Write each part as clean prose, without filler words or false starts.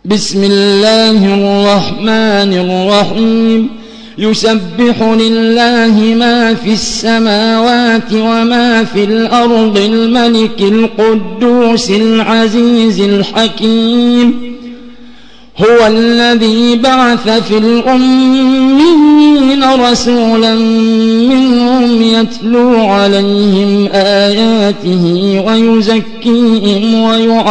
بسم الله الرحمن الرحيم يسبح لله ما في السماوات وما في الأرض الملك القدوس العزيز الحكيم هو الذي بعث في الأميين رسولا منهم يتلو عليهم آياته ويزكيهم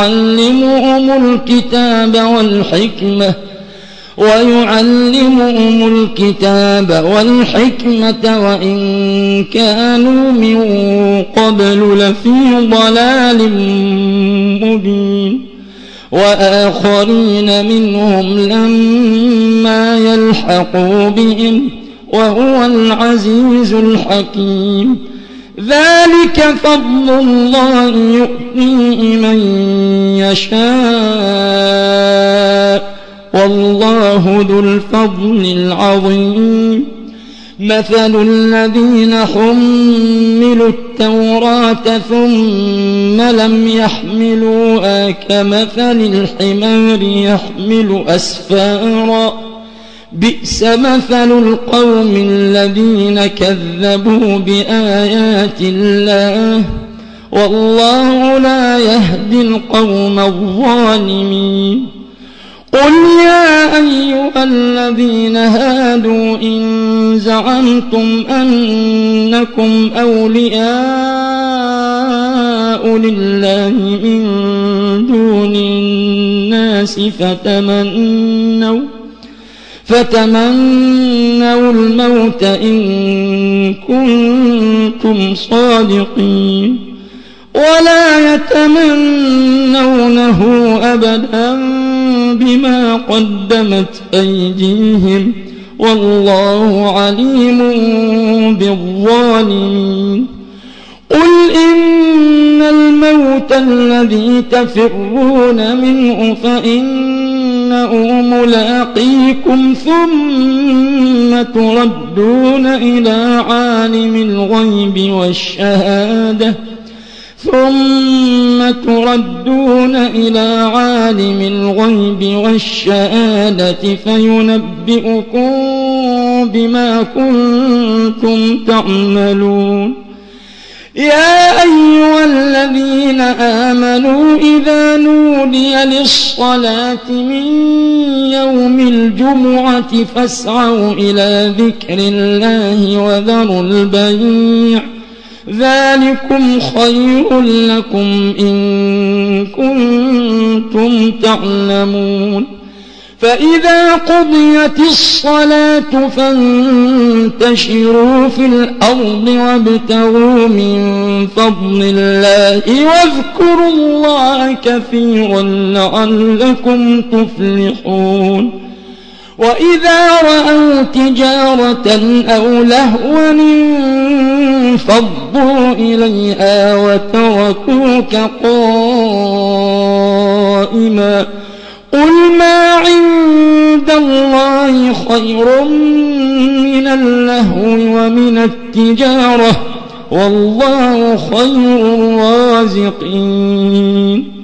ويعلمهم الكتاب والحكمة وإن كانوا من قبل لفي ضلال مبين وآخرين منهم لما يلحقوا بهم وهو العزيز الحكيم ذلك فضل الله يؤتيه من يشاء والله ذو الفضل العظيم مثل الذين حملوا التوراة ثم لم يحملوها كمثل الحمار يحمل أسفارا بئس مثل القوم الذين كذبوا بآيات الله والله لا يهدي القوم الظالمين قل يا أيها الذين هادوا إن زعمتم أنكم أولياء لله من دون الناس فتمنوا الموت إن كنتم صادقين ولا يتمنونه أبدا بما قدمت أيديهم والله عليم بالظالمين قل إن الموت الذي تفرون منه فإنه ملاقيكم ثم تردون إلى عالم الغيب والشهادة فينبئكم بما كنتم تعملون يا أيها الذين آمنوا إذا نودي للصلاة من يوم الجمعة فاسعوا إلى ذكر الله وذروا البيع ذلكم خير لكم إن كنتم تعلمون فإذا قضيت الصلاة فانتشروا في الأرض وابتغوا من فضل الله واذكروا الله كثيرا لعلكم تفلحون وإذا رأوا تجارة أو لهوا انفضوا إليها وتركوك قائما قل ما عند الله خير من اللهو ومن التجارة والله خير الرازقين